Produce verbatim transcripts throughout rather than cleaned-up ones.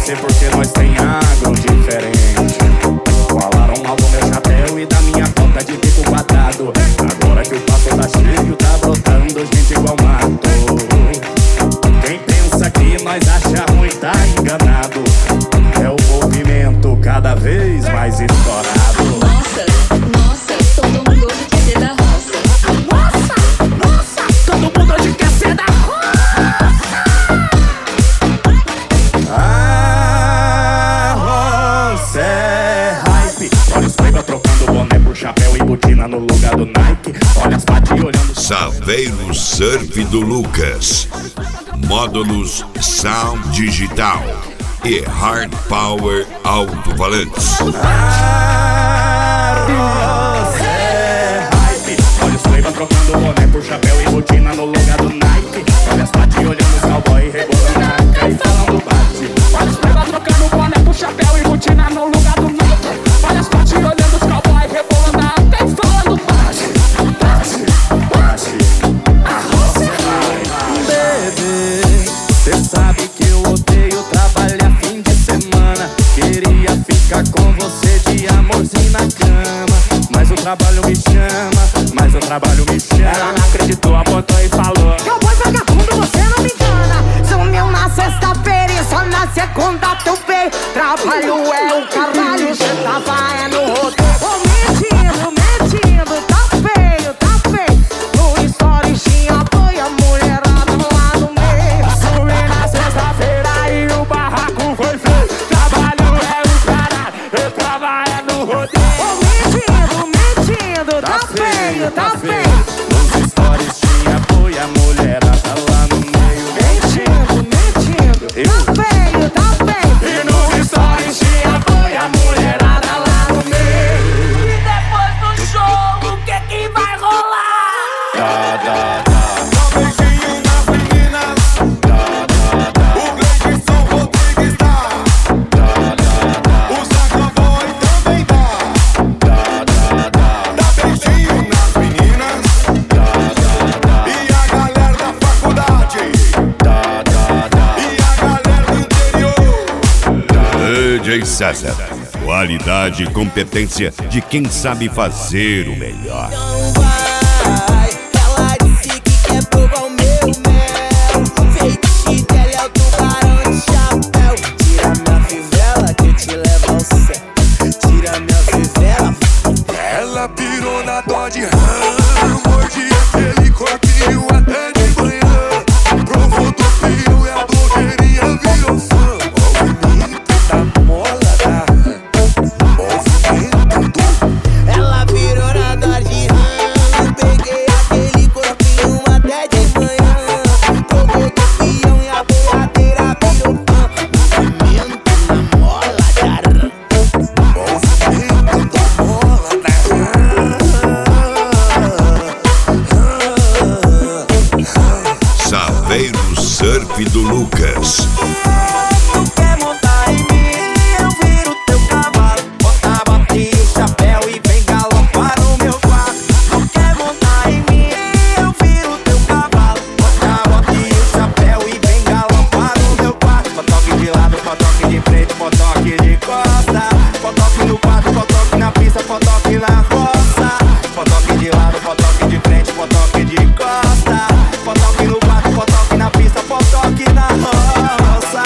ser porque nós tem agro diferente. Falaram mal do meu chapéu e da minha bota de bico quadrado. Agora que o passo tá cheio, tá brotando gente igual mato. Quem pensa que nós acha ruim tá enganado. É o movimento cada vez mais estourado. Nossa, nossa, todo mundo hoje quer ser da roça. Nossa, nossa, todo mundo hoje quer ser da roça. A roça é hype. Olha os playboy trocando boné por chapéu e botina no lugar do Nike. Olha as patinhas olhando. Saveiro Surf do Lucas. Módulos Sound Digital e Hard Power Alto-Falantes. A roça é hype. Olha os playboy trocando boné por chapéu e botina no lugar do Nike. Olha as patinhas olhando os cowboy rebolando a anca e falando bate. Olha os playboy trocando boné por chapéu e botina no lugar do Nike. Olha as patinhas olhando os cowboy rebolando a anca e falando bate, bate, bate. A roça é hype. Bebê, cê sabe que eu odeio trabalhar fim de semana. Queria ficar com você de amorzinho na cama, mas o trabalho me chama, mas o trabalho me chama. Ela não acreditou, apontou e falou: Cowboy vagabundo, você não me engana. Sumiu na sexta-feira e só na segunda tu veio. Trabalho é o caralho, cê tava é no roteiro. Ô, mentindo, mentindo, tá feio, tá feio. No story tinha apoio, a mulherada lá no meio. Sumi na sexta-feira e o barraco foi feio. Trabalho é o caralho, eu trabalho no rodeio. Ô, mentindo, mentindo, tá feio, tá feio. Nos stories tinha apoio, a mulherada lá no meio. Mentindo, mentindo, tá feio, tá feio. E nos stories tinha apoio, a mulherada lá no meio. E depois do show, o que que vai rolar? Dá, dá, dá. Dá beijinho nas meninas. Dá, dá, dá. O Gleidson Rodrigues dá. Dá, dá, dá. O Zacaboy também dá. Dá, dá, dá. Dá beijinho nas meninas. Dá, dá, dá. E a galera da faculdade. Dá, dá, dá. E a galera do interior. D J César. Qualidade e competência de quem sabe fazer o melhor. Não vai, ela disse que quer provar o meu mel. Fake dela é o tubarão de chapéu. Tira minha fivela que eu te levo ao céu. Tira minha fivela. Ela pirou na Dodge Ram. Mordi aquele corpinho até de manhã. Provou do fio e a blogueirinha virou fã. Movimento da mola da Ram. Movimento do... Ela virou na Dodge Ram. Peguei aquele corpinho até de manhã. Provou do fião e a boiadeira virou fã. Movimento na mola da Ram. Movimento da mola da Saveiro Surf do Lucas. Tu quer montar em mim, eu viro teu cavalo. Bota a bota e o chapéu e vem galopar no meu quarto. Tu quer montar em mim, eu viro teu cavalo. Bota a bota e o chapéu e vem galopar no meu quarto. Potoque de lado, potoque de frente, potoque de costa. Potoque no quarto, potoque na pista, potoque na roça. Potoque de lado, potoque de frente, potoque de costa. Potoque no quarto, potoque na pista, potoque na roça.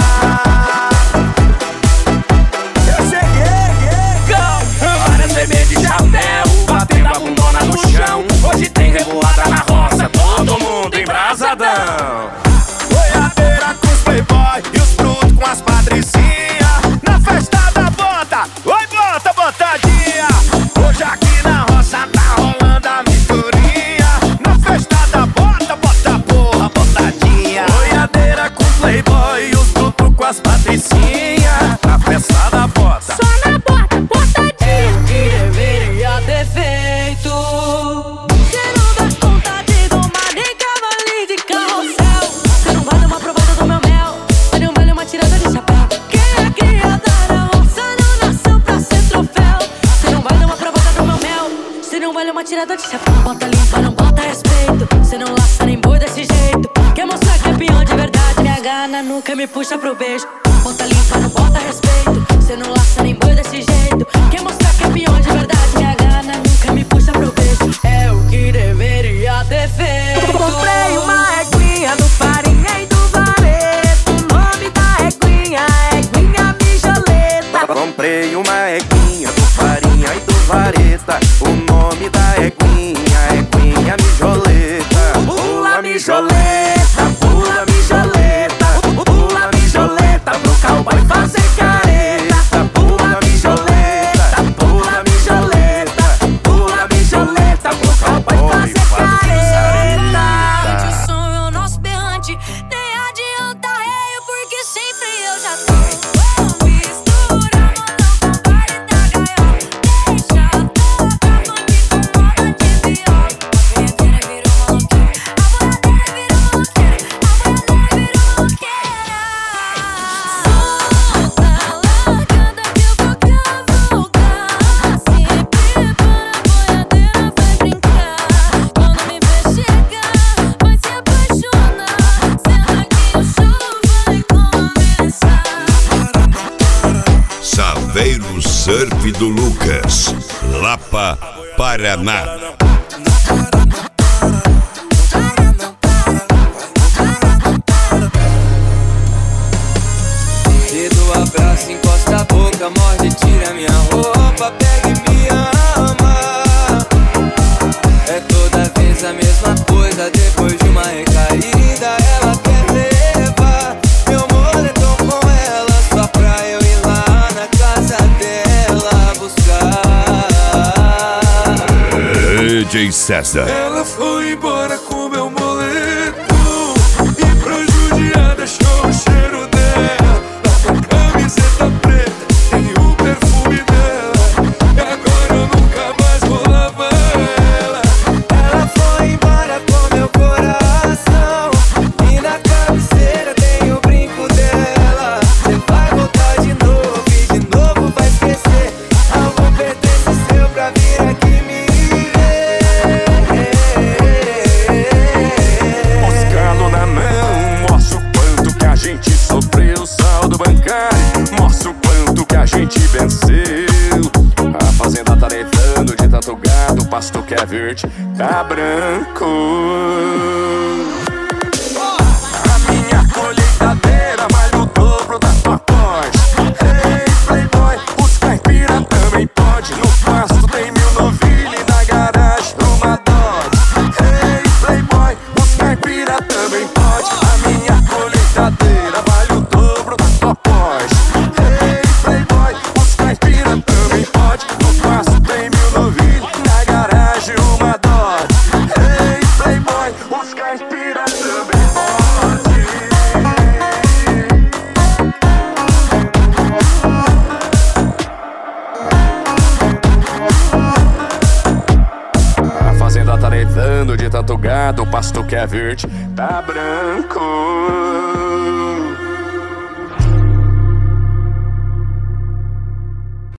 Eu cheguei, go! Várias bebês de chapéu, batendo a bundona no chão. Hoje tem revoada na roça, todo mundo embrasadão. boiadeira com os playboy e os brutos com as patricinhas. Na festa da bota, oi bota, botadinha. Hoje aqui na roça tá rolando a misturinha. Na festa da bota, bota porra, botadinha. Boiadeira com os playboy e os brutos com as patricinhas. Na festa da bota. Só na bota, botadinha. Que deveria ter feito. Cê não dá conta de domar nem cavalinho de carrossel. Você não vale uma provada do meu mel. Você não vale uma tirada de chapéu. Quem é criada na roça não nasceu pra ser troféu. Você não vale uma provada do meu mel. Você não vale uma tirada de chapéu. Bota limpa, não bota respeito. Você não laça nem boi desse jeito. Quer mostrar que é peão de verdade? Minha gana nunca me puxa pro beijo. Bota limpa, não bota mijoleta, pula mijoleta, pula mijoleta pro cowboy fazer careta. Pula mijoleta, pula mijoleta, pula mijoleta pro cowboy fazer careta. O som é o nosso berrante, nem adianta reio, porque sempre eu já tô misturando com party da gaiola. Deixa tocar funk com moda de viola. A boiadeira virou maloqueira, a boiadeira virou maloqueira, a boiadeira virou maloqueira. Solta, largada que eu vou cavalgar. Se prepara, a boiadeira vai brincar. Quando me ver chegar, vai se apaixonar. Senta que o show vai começar. Saveiro Surf do Lucas, Lapa, Paraná. E do abraço encosta a boca, morde, tira minha roupa, pega e me ama. É toda vez a mesma coisa, depois de uma recaída ela quer levar meu moletom com ela, só pra eu ir lá na casa dela buscar. D J César. Ela foi embora com meu moletom e pra judiar deixou o cheiro dela. Na camiseta preta tem o perfume dela, e agora eu nunca mais vou lavar ela. Ela foi embora com meu coração e na cabeceira tem o brinco dela. Cê vai voltar de novo e de novo vai esquecer. Algum pertence seu pra vir aqui me Buscando na mão, mostra o quanto que a gente sofreu. Saldo bancário, mostra o quanto que a gente venceu. A fazenda tá levando de tanto gado, o pasto que é verde tá branco. A minha colheitadeira vale o dobro da tua Porsche. Ei, playboy, os caipira também pode. No pasto tem mil novilha e na garagem uma Dodge. Ei, playboy, os caipira também pode. A minha colheitadeira vale o dobro da tua Porsche. Ei, playboy, os caipira também pode. No pasto tem mil novilha e na garagem uma Dodge. Ei, playboy, os caipira também pode. A fazenda tá levando de tanto gado, o pasto que é verde tá branco.